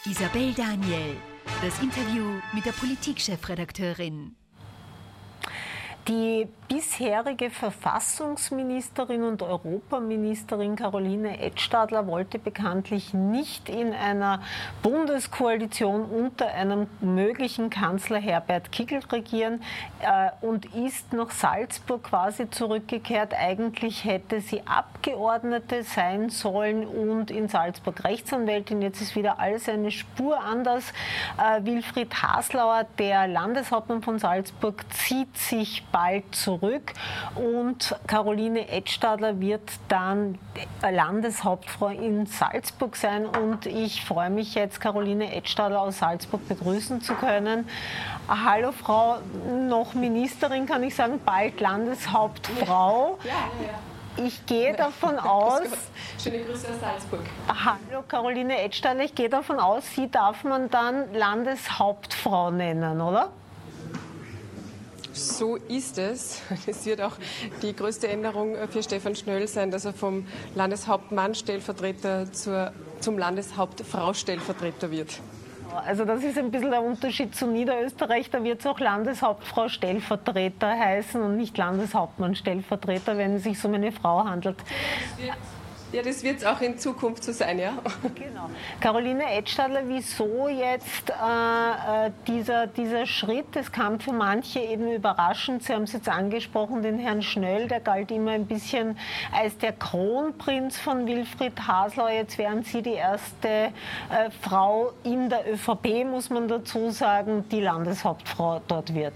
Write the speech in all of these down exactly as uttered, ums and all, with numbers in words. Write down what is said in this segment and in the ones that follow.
Isabel Daniel, das Interview mit der Politikchefredakteurin. Die bisherige Verfassungsministerin und Europaministerin Caroline Edstadler wollte bekanntlich nicht in einer Bundeskoalition unter einem möglichen Kanzler Herbert Kickl regieren äh, und ist nach Salzburg quasi zurückgekehrt. Eigentlich hätte sie Abgeordnete sein sollen und in Salzburg Rechtsanwältin. Jetzt ist wieder alles eine Spur anders. Äh, Wilfried Haslauer, der Landeshauptmann von Salzburg, zieht sich bald zurück und Caroline Edstadler wird dann Landeshauptfrau in Salzburg sein und ich freue mich jetzt, Caroline Edstadler aus Salzburg begrüßen zu können. Hallo Frau, noch Ministerin kann ich sagen, bald Landeshauptfrau. Ja, ja, ja. Ich gehe davon aus... Schöne Grüße aus Salzburg. Hallo Caroline Edstadler, ich gehe davon aus, Sie darf man dann Landeshauptfrau nennen, oder? So ist es. Es wird auch die größte Änderung für Stefan Schnöll sein, dass er vom Landeshauptmann Stellvertreter zur, zum Landeshauptfrau Stellvertreter wird. Also das ist ein bisschen der Unterschied zu Niederösterreich. Da wird es auch Landeshauptfrau Stellvertreter heißen und nicht Landeshauptmann Stellvertreter, wenn es sich um eine Frau handelt. Ja, das wird es auch in Zukunft so sein, ja. Genau. Caroline Edstadler, wieso jetzt äh, dieser, dieser Schritt? Das kam für manche eben überraschend. Sie haben es jetzt angesprochen, den Herrn Schnöll, der galt immer ein bisschen als der Kronprinz von Wilfried Haslauer. Jetzt wären Sie die erste äh, Frau in der ÖVP, muss man dazu sagen, die Landeshauptfrau dort wird.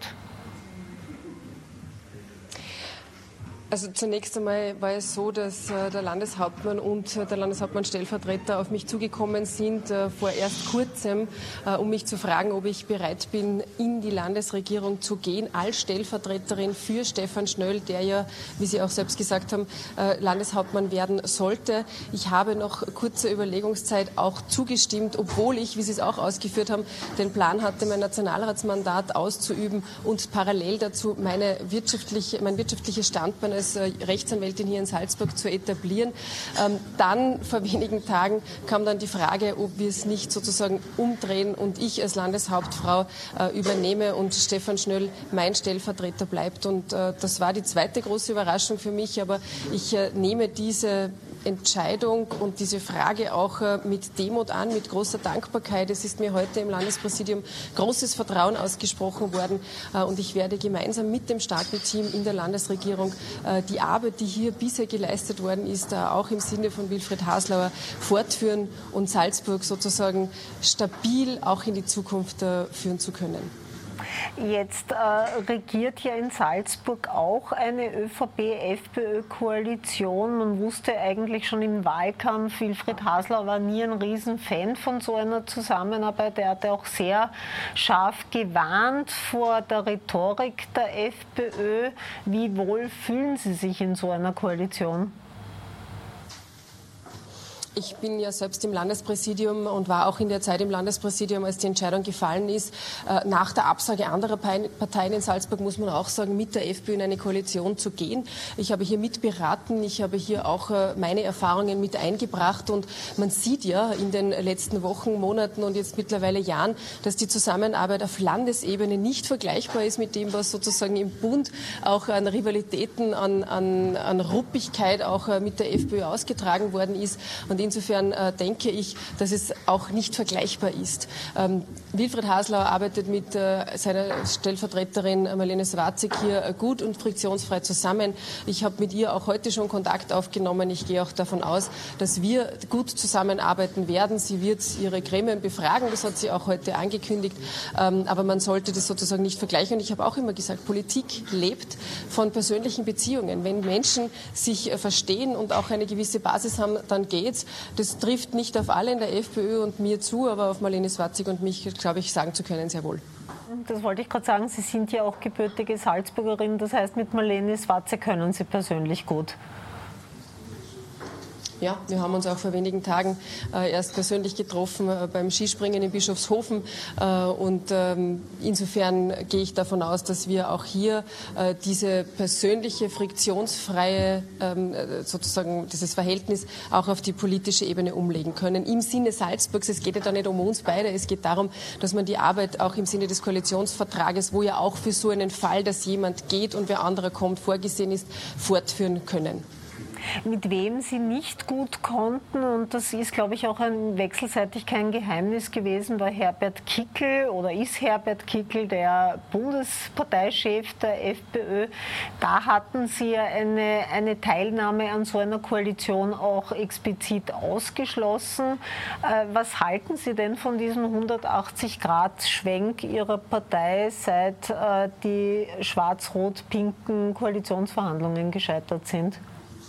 Also zunächst einmal war es so, dass äh, der Landeshauptmann und äh, der Landeshauptmann-Stellvertreter auf mich zugekommen sind, äh, vor erst kurzem, äh, um mich zu fragen, ob ich bereit bin, in die Landesregierung zu gehen, als Stellvertreterin für Stefan Schnöll, der ja, wie Sie auch selbst gesagt haben, äh, Landeshauptmann werden sollte. Ich habe nach kurzer Überlegungszeit auch zugestimmt, obwohl ich, wie Sie es auch ausgeführt haben, den Plan hatte, mein Nationalratsmandat auszuüben und parallel dazu meine wirtschaftliche, mein wirtschaftliches Standbein als Rechtsanwältin hier in Salzburg zu etablieren. Ähm, dann, vor wenigen Tagen, kam dann die Frage, ob wir es nicht sozusagen umdrehen und ich als Landeshauptfrau äh, übernehme und Stefan Schnöll mein Stellvertreter bleibt. Und äh, das war die zweite große Überraschung für mich, aber ich äh, nehme diese Entscheidung und diese Frage auch äh, mit Demut an, mit großer Dankbarkeit. Es ist mir heute im Landespräsidium großes Vertrauen ausgesprochen worden äh, und ich werde gemeinsam mit dem starken Team in der Landesregierung äh, die Arbeit, die hier bisher geleistet worden ist, äh, auch im Sinne von Wilfried Haslauer fortführen und Salzburg sozusagen stabil auch in die Zukunft äh, führen zu können. Jetzt äh, regiert ja in Salzburg auch eine ÖVP-F P Ö-Koalition. Man wusste eigentlich schon im Wahlkampf, Wilfried Haslauer war nie ein Riesenfan von so einer Zusammenarbeit. Er hatte auch sehr scharf gewarnt vor der Rhetorik der F P Ö. Wie wohl fühlen Sie sich in so einer Koalition? Ich bin ja selbst im Landespräsidium und war auch in der Zeit im Landespräsidium, als die Entscheidung gefallen ist. Nach der Absage anderer Parteien in Salzburg muss man auch sagen, mit der F P Ö in eine Koalition zu gehen. Ich habe hier mitberaten, ich habe hier auch meine Erfahrungen mit eingebracht und man sieht ja in den letzten Wochen, Monaten und jetzt mittlerweile Jahren, dass die Zusammenarbeit auf Landesebene nicht vergleichbar ist mit dem, was sozusagen im Bund auch an Rivalitäten, an, an, an Ruppigkeit auch mit der F P Ö ausgetragen worden ist. Und insofern äh, denke ich, dass es auch nicht vergleichbar ist. Ähm, Wilfried Haslauer arbeitet mit äh, seiner Stellvertreterin Marlene Swarzig hier äh, gut und friktionsfrei zusammen. Ich habe mit ihr auch heute schon Kontakt aufgenommen. Ich gehe auch davon aus, dass wir gut zusammenarbeiten werden. Sie wird ihre Gremien befragen, das hat sie auch heute angekündigt. Ähm, aber man sollte das sozusagen nicht vergleichen. Und ich habe auch immer gesagt, Politik lebt von persönlichen Beziehungen. Wenn Menschen sich äh, verstehen und auch eine gewisse Basis haben, dann geht's. Das trifft nicht auf alle in der F P Ö und mir zu, aber auf Marlene Swarzig und mich, glaube ich, sagen zu können, sehr wohl. Das wollte ich gerade sagen. Sie sind ja auch gebürtige Salzburgerin. Das heißt, mit Marlene Swarzig können Sie persönlich gut. Ja, wir haben uns auch vor wenigen Tagen äh, erst persönlich getroffen äh, beim Skispringen in Bischofshofen äh, und ähm, insofern gehe ich davon aus, dass wir auch hier äh, diese persönliche, friktionsfreie ähm, sozusagen dieses Verhältnis auch auf die politische Ebene umlegen können. Im Sinne Salzburgs, es geht ja da nicht um uns beide, es geht darum, dass man die Arbeit auch im Sinne des Koalitionsvertrages, wo ja auch für so einen Fall, dass jemand geht und wer anderer kommt, vorgesehen ist, fortführen können. Mit wem Sie nicht gut konnten, und das ist, glaube ich, auch ein wechselseitig kein Geheimnis gewesen, war Herbert Kickl oder ist Herbert Kickl, der Bundesparteichef der FPÖ. Da hatten Sie ja eine, eine Teilnahme an so einer Koalition auch explizit ausgeschlossen. Äh, was halten Sie denn von diesem hundertachtzig Grad Schwenk Ihrer Partei, seit äh, die schwarz-rot-pinken Koalitionsverhandlungen gescheitert sind?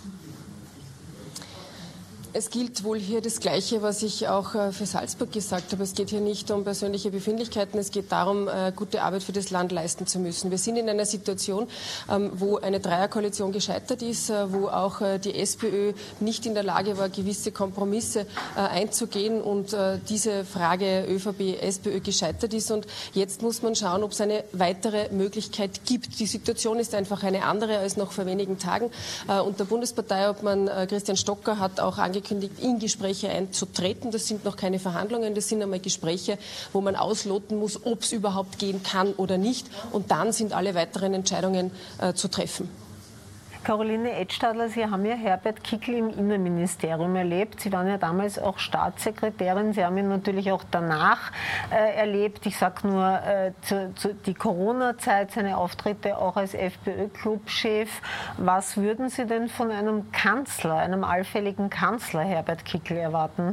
Es gilt wohl hier das Gleiche, was ich auch für Salzburg gesagt habe. Es geht hier nicht um persönliche Befindlichkeiten. Es geht darum, gute Arbeit für das Land leisten zu müssen. Wir sind in einer Situation, wo eine Dreierkoalition gescheitert ist, wo auch die SPÖ nicht in der Lage war, gewisse Kompromisse einzugehen und diese Frage ÖVP, SPÖ gescheitert ist. Und jetzt muss man schauen, ob es eine weitere Möglichkeit gibt. Die Situation ist einfach eine andere als noch vor wenigen Tagen. Und der Bundesparteiobmann Christian Stocker hat auch angekündigt, in Gespräche einzutreten. Das sind noch keine Verhandlungen, das sind einmal Gespräche, wo man ausloten muss, ob es überhaupt gehen kann oder nicht. Und dann sind alle weiteren Entscheidungen äh, zu treffen. Caroline Edstadler, Sie haben ja Herbert Kickl im Innenministerium erlebt. Sie waren ja damals auch Staatssekretärin. Sie haben ihn natürlich auch danach äh, erlebt. Ich sage nur äh, zu, zu die Corona-Zeit, seine Auftritte auch als FPÖ-Clubchef. Was würden Sie denn von einem Kanzler, einem allfälligen Kanzler Herbert Kickl erwarten?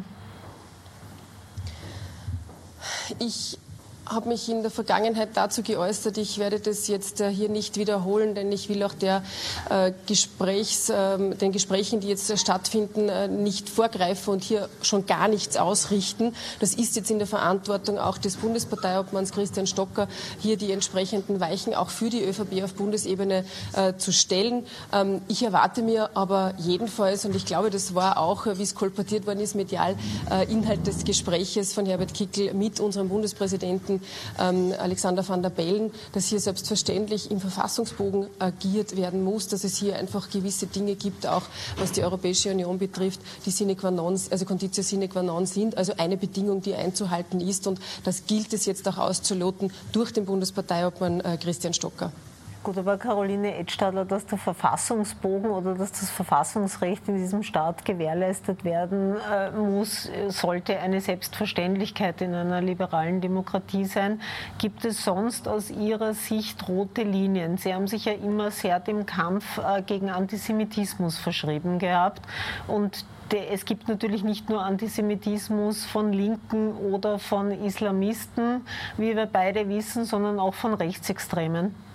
Ich habe mich in der Vergangenheit dazu geäußert. Ich werde das jetzt äh, hier nicht wiederholen, denn ich will auch der, äh, Gesprächs, äh, den Gesprächen, die jetzt äh, stattfinden, äh, nicht vorgreifen und hier schon gar nichts ausrichten. Das ist jetzt in der Verantwortung auch des Bundesparteiobmanns Christian Stocker, hier die entsprechenden Weichen auch für die ÖVP auf Bundesebene äh, zu stellen. Ähm, ich erwarte mir aber jedenfalls, und ich glaube, das war auch, wie es kolportiert worden ist, medial, äh, Inhalt des Gespräches von Herbert Kickl mit unserem Bundespräsidenten Ähm, Alexander Van der Bellen, dass hier selbstverständlich im Verfassungsbogen agiert werden muss, dass es hier einfach gewisse Dinge gibt, auch was die Europäische Union betrifft, die sine qua non, also Conditio sine qua non sind, also eine Bedingung, die einzuhalten ist, und das gilt es jetzt auch auszuloten durch den Bundesparteiobmann äh, Christian Stocker. Gut, aber Caroline Edstadler, dass der Verfassungsbogen oder dass das Verfassungsrecht in diesem Staat gewährleistet werden äh, muss, sollte eine Selbstverständlichkeit in einer liberalen Demokratie sein. Gibt es sonst aus Ihrer Sicht rote Linien? Sie haben sich ja immer sehr dem Kampf äh, gegen Antisemitismus verschrieben gehabt, und es gibt natürlich nicht nur Antisemitismus von Linken oder von Islamisten, wie wir beide wissen, sondern auch von Rechtsextremen.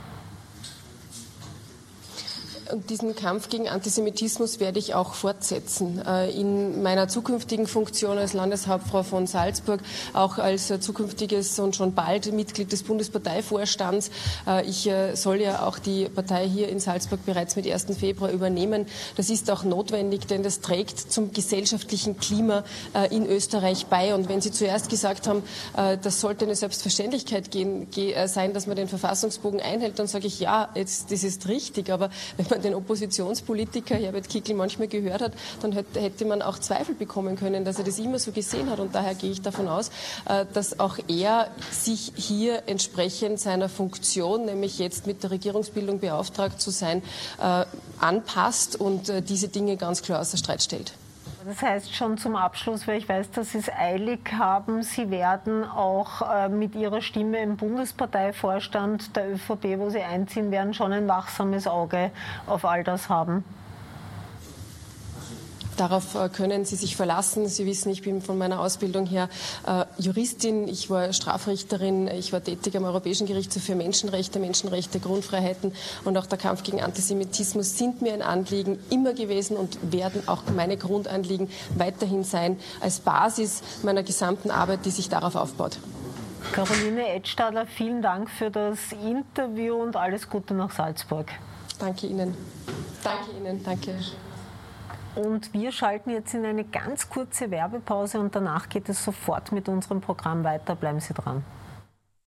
Und diesen Kampf gegen Antisemitismus werde ich auch fortsetzen. In meiner zukünftigen Funktion als Landeshauptfrau von Salzburg, auch als zukünftiges und schon bald Mitglied des Bundesparteivorstands. Ich soll ja auch die Partei hier in Salzburg bereits mit ersten Februar übernehmen. Das ist auch notwendig, denn das trägt zum gesellschaftlichen Klima in Österreich bei. Und wenn Sie zuerst gesagt haben, das sollte eine Selbstverständlichkeit gehen, sein, dass man den Verfassungsbogen einhält, dann sage ich, ja, jetzt, das ist richtig. Aber wenn man den Oppositionspolitiker Herbert Kickl manchmal gehört hat, dann hätte man auch Zweifel bekommen können, dass er das immer so gesehen hat. Und daher gehe ich davon aus, dass auch er sich hier entsprechend seiner Funktion, nämlich jetzt mit der Regierungsbildung beauftragt zu sein, anpasst und diese Dinge ganz klar außer Streit stellt. Das heißt schon zum Abschluss, weil ich weiß, dass Sie es eilig haben, Sie werden auch äh, mit Ihrer Stimme im Bundesparteivorstand der ÖVP, wo Sie einziehen werden, schon ein wachsames Auge auf all das haben. Darauf können Sie sich verlassen. Sie wissen, ich bin von meiner Ausbildung her äh, Juristin, ich war Strafrichterin, ich war tätig am Europäischen Gerichtshof für Menschenrechte, Menschenrechte, Grundfreiheiten, und auch der Kampf gegen Antisemitismus sind mir ein Anliegen immer gewesen und werden auch meine Grundanliegen weiterhin sein, als Basis meiner gesamten Arbeit, die sich darauf aufbaut. Caroline Edstadler, vielen Dank für das Interview und alles Gute nach Salzburg. Danke Ihnen. Danke Ihnen. Danke. und wir schalten jetzt in eine ganz kurze Werbepause und danach geht es sofort mit unserem Programm weiter. Bleiben Sie dran.